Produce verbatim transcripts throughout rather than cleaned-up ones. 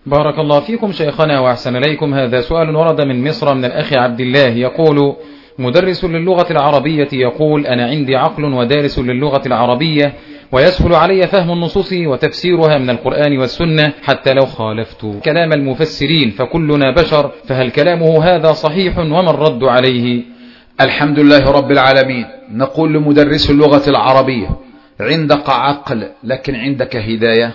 بارك الله فيكم شيخنا وأحسن إليكم. هذا سؤال ورد من مصر من الأخ عبد الله يقول: مدرس للغة العربية يقول: أنا عندي عقل ودارس للغة العربية، ويسهل علي فهم النصوص وتفسيرها من القرآن والسنة حتى لو خالفت كلام المفسرين، فكلنا بشر، فهل كلامه هذا صحيح وما الرد عليه؟ الحمد لله رب العالمين. نقول لمدرس اللغة العربية: عندك عقل لكن عندك هداية،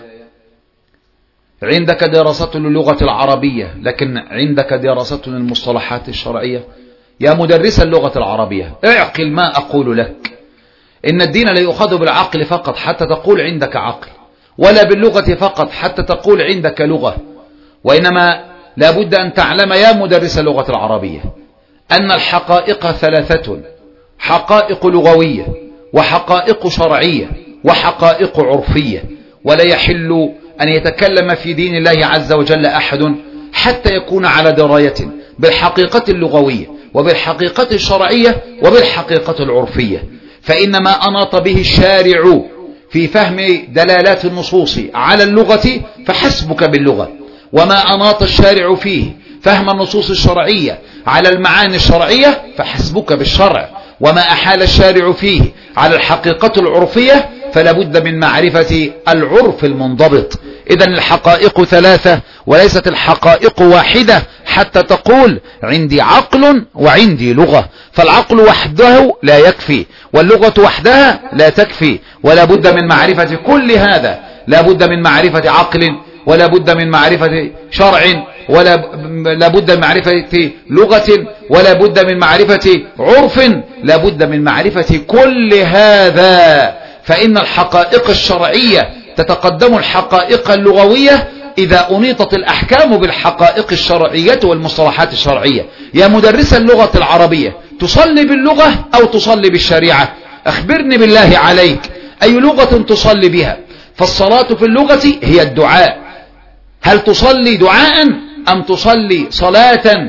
عندك دراسة للغة العربية لكن عندك دراسة للمصطلحات الشرعية. يا مدرس اللغة العربية، اعقل ما أقول لك. إن الدين لا يؤخذ بالعقل فقط حتى تقول عندك عقل، ولا باللغة فقط حتى تقول عندك لغة، وإنما لابد أن تعلم يا مدرس اللغة العربية أن الحقائق ثلاثة: حقائق لغوية، وحقائق شرعية، وحقائق عرفية. ولا يحل أن يتكلم في دين الله عز وجل أحد حتى يكون على دراية بالحقيقة اللغوية وبالحقيقة الشرعية وبالحقيقة العرفية. فإنما أناط به الشارع في فهم دلالات النصوص على اللغة فحسبك باللغة، وما أناط الشارع فيه فهم النصوص الشرعية على المعاني الشرعية فحسبك بالشرع، وما أحال الشارع فيه على الحقيقة العرفية فلا بد من معرفة العرف المنضبط. إذن الحقائق ثلاثة وليست الحقائق واحدة حتى تقول عندي عقل وعندي لغة، فالعقل وحده لا يكفي، واللغة وحدها لا تكفي، ولا بد من معرفة كل هذا. لا بد من معرفة عقل، ولا بد من معرفة شرع، ولا بد من معرفة لغة، ولا بد من معرفة عرف، لا بد من معرفة كل هذا. فإن الحقائق الشرعية تتقدم الحقائق اللغوية إذا أنيطت الأحكام بالحقائق الشرعية والمصطلحات الشرعية. يا مدرس اللغة العربية، تصلي باللغة أو تصلي بالشريعة؟ أخبرني بالله عليك، أي لغة تصلي بها؟ فالصلاة في اللغة هي الدعاء. هل تصلي دعاء أم تصلي صلاة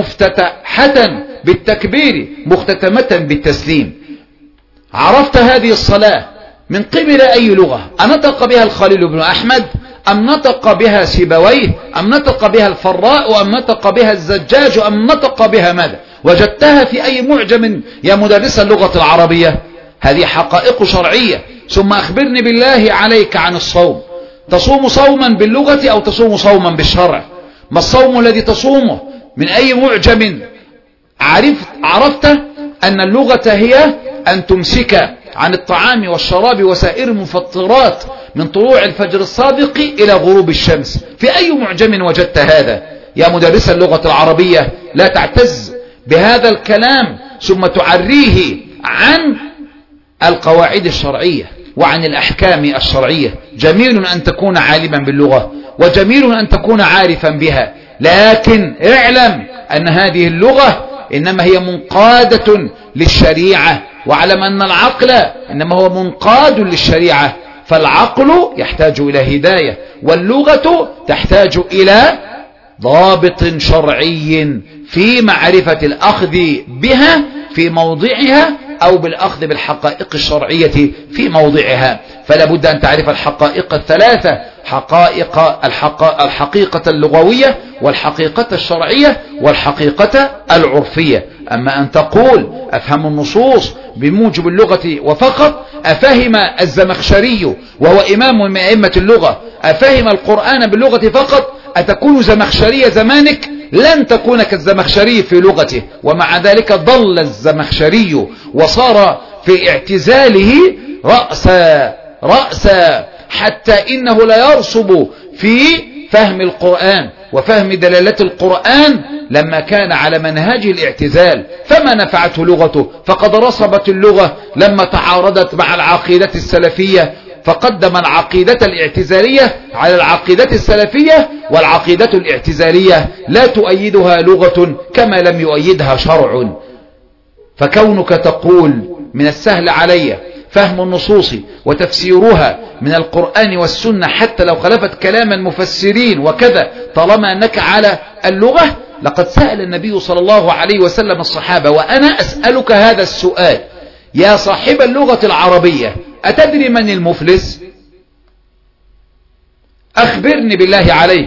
مفتتحة بالتكبير مختتمة بالتسليم؟ عرفت هذه الصلاة من قبل أي لغة؟ أنطق بها الخليل بن أحمد أم نطق بها سيبويه أم نطق بها الفراء أم نطق بها الزجاج أم نطق بها ماذا؟ وجدتها في أي معجم يا مدرس اللغة العربية؟ هذه حقائق شرعية. ثم أخبرني بالله عليك عن الصوم، تصوم صوما باللغة أو تصوم صوما بالشرع؟ ما الصوم الذي تصومه؟ من أي معجم عرفت, عرفت أن اللغة هي أن تمسك عن الطعام والشراب وسائر المفطرات من طلوع الفجر الصادق إلى غروب الشمس؟ في أي معجم وجدت هذا؟ يا مدرس اللغة العربية، لا تعتز بهذا الكلام ثم تعريه عن القواعد الشرعية وعن الأحكام الشرعية. جميل أن تكون عالما باللغة، وجميل أن تكون عارفا بها، لكن اعلم أن هذه اللغة إنما هي منقادة للشريعة، واعلم أن العقل إنما هو منقاد للشريعة. فالعقل يحتاج إلى هداية، واللغة تحتاج إلى ضابط شرعي في معرفة الأخذ بها في موضعها أو بالأخذ بالحقائق الشرعية في موضعها. فلا بد أن تعرف الحقائق الثلاثة: حقائق الحق... الحقيقة اللغوية، والحقيقة الشرعية، والحقيقة العرفية. أما أن تقول أفهم النصوص بموجب اللغة وفقط، أفهم الزمخشري وهو إمام من أئمة اللغة أفهم القرآن باللغة فقط، أتكون زمخشري زمانك؟ لن تكون كالزمخشري في لغته. ومع ذلك ضل الزمخشري وصار في اعتزاله رأسا رأسا حتى إنه لا يرسب في فهم القرآن وفهم دلالات القرآن لما كان على منهج الاعتزال. فما نفعته لغته؟ فقد رسبت اللغة لما تعارضت مع العقيدة السلفية، فقدم العقيدة الاعتزالية على العقيدة السلفية، والعقيدة الاعتزالية لا تؤيدها لغة كما لم يؤيدها شرع. فكونك تقول من السهل علي فهم النصوص وتفسيرها من القرآن والسنة حتى لو خلفت كلام المفسرين وكذا، طالما أنك على اللغة، لقد سأل النبي صلى الله عليه وسلم الصحابة، وأنا أسألك هذا السؤال يا صاحب اللغة العربية: أتدري من المفلس؟ أخبرني بالله عليك.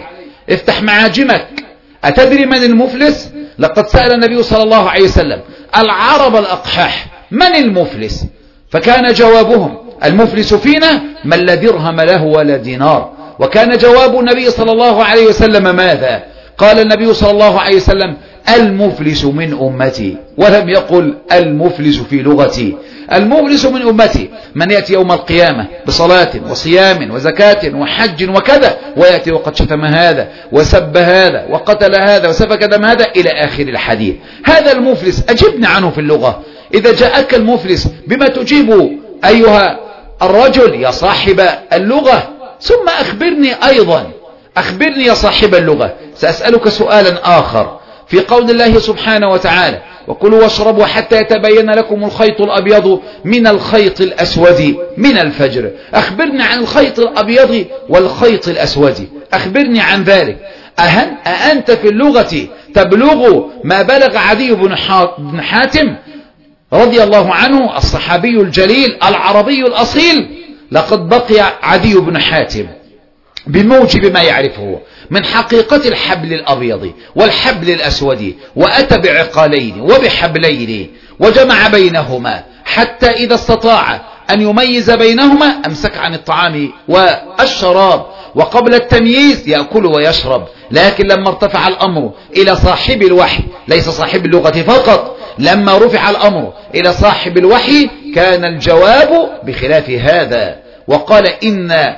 افتح معاجمك. أتدري من المفلس؟ لقد سأل النبي صلى الله عليه وسلم العرب الأقحاح من المفلس؟ فكان جوابهم المفلس فينا من لا درهم له ولا دينار. وكان جواب النبي صلى الله عليه وسلم ماذا؟ قال النبي صلى الله عليه وسلم المفلس من أمتي، ولم يقل المفلس في لغتي. المفلس من أمتي من يأتي يوم القيامة بصلاة وصيام وزكاة وحج وكذا، ويأتي وقد شتم هذا وسب هذا وقتل هذا وسفك دم هذا إلى آخر الحديث. هذا المفلس. أجبنا عنه في اللغة. إذا جاءك المفلس بما تجيب أيها الرجل يا صاحب اللغة؟ ثم أخبرني أيضا، أخبرني يا صاحب اللغة. سأسألك سؤالا آخر في قول الله سبحانه وتعالى وكلوا واشربوا حتى يتبين لكم الخيط الأبيض من الخيط الأسود من الفجر. أخبرني عن الخيط الأبيض والخيط الأسود، أخبرني عن ذلك. أهن أأنت في اللغة تبلغ ما بلغ عدي بن حاتم رضي الله عنه الصحابي الجليل العربي الأصيل؟ لقد بقي عدي بن حاتم بموجب ما يعرفه من حقيقة الحبل الأبيض والحبل الأسود، وأتى بعقالين وبحبلين وجمع بينهما حتى إذا استطاع أن يميز بينهما أمسك عن الطعام والشراب، وقبل التمييز يأكل ويشرب. لكن لما ارتفع الأمر إلى صاحب الوحي، ليس صاحب اللغة فقط، لما رفع الأمر إلى صاحب الوحي كان الجواب بخلاف هذا، وقال إن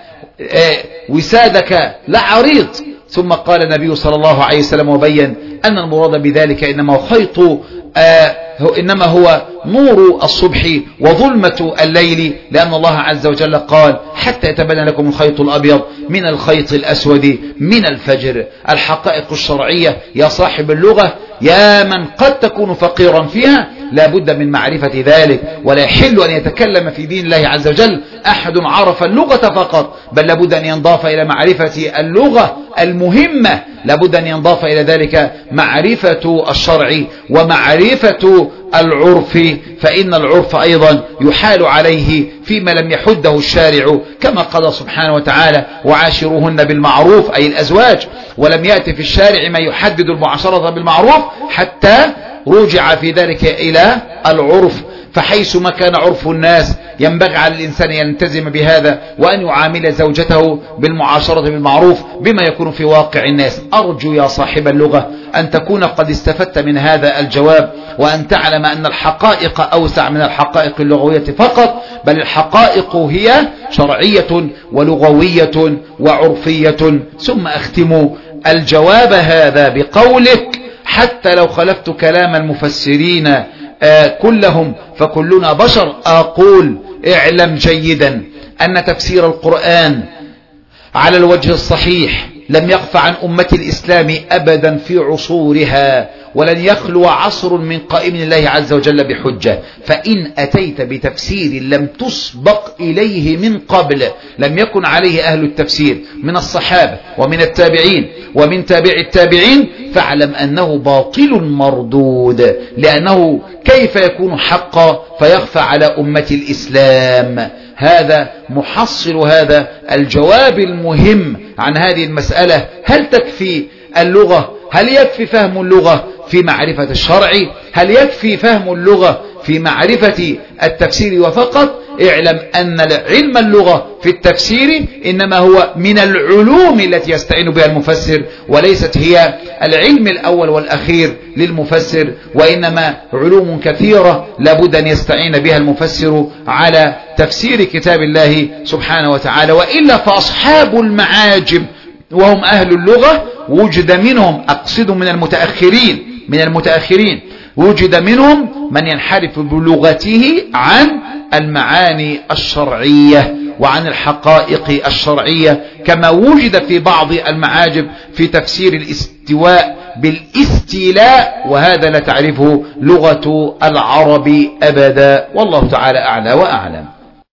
وسادك لعريض. ثم قال النبي صلى الله عليه وسلم وبين أن المراد بذلك إنما هو خيط آه إنما هو نور الصبح وظلمة الليل، لأن الله عز وجل قال حتى يتبين لكم الخيط الأبيض من الخيط الأسود من الفجر. الحقائق الشرعية يا صاحب اللغة، يا من قد تكون فقيرا فيها، لا بد من معرفة ذلك. ولا يحل أن يتكلم في دين الله عز وجل أحد عرف اللغة فقط، بل لابد أن ينضاف إلى معرفة اللغة المهمة، لابد أن ينضاف إلى ذلك معرفة الشرع ومعرفة العرف، فإن العرف أيضا يحال عليه فيما لم يحده الشارع، كما قال سبحانه وتعالى وعاشروهن بالمعروف أي الأزواج، ولم يأتي في الشارع ما يحدد المعاشرة بالمعروف حتى رجع في ذلك إلى العرف. فحيث ما كان عرف الناس ينبغي على الإنسان أن يلتزم بهذا، وأن يعامل زوجته بالمعاشرة بالمعروف بما يكون في واقع الناس. أرجو يا صاحب اللغة أن تكون قد استفدت من هذا الجواب، وأن تعلم أن الحقائق أوسع من الحقائق اللغوية فقط، بل الحقائق هي شرعية ولغوية وعرفية. ثم أختم الجواب هذا بقولك حتى لو خلفت كلام المفسرين آه كلهم فكلنا بشر، أقول اعلم جيدا أن تفسير القرآن على الوجه الصحيح لم يخف عن أمة الإسلام أبدا في عصورها، ولن يخلو عصر من قائم الله عز وجل بحجة. فإن أتيت بتفسير لم تسبق إليه من قبل، لم يكن عليه أهل التفسير من الصحابة ومن التابعين ومن تابع التابعين، فاعلم أنه باطل مردود، لأنه كيف يكون حقا فيخفى على أمة الإسلام؟ هذا محصل هذا الجواب المهم عن هذه المسألة. هل تكفي اللغة؟ هل يكفي فهم اللغة في معرفة الشرع؟ هل يكفي فهم اللغة في معرفة التفسير وفقط؟ اعلم أن علم اللغة في التفسير إنما هو من العلوم التي يستعين بها المفسر، وليست هي العلم الأول والأخير للمفسر، وإنما علوم كثيرة لابد أن يستعين بها المفسر على تفسير كتاب الله سبحانه وتعالى. وإلا فأصحاب المعاجم وهم أهل اللغة وجد منهم، أقصد من المتأخرين من المتأخرين وجد منهم من ينحرف بلغته عن المعاني الشرعية وعن الحقائق الشرعية، كما وجد في بعض المعاجم في تفسير الاستواء بالاستيلاء، وهذا لا تعرفه لغة العرب أبدا. والله تعالى أعلى وأعلم.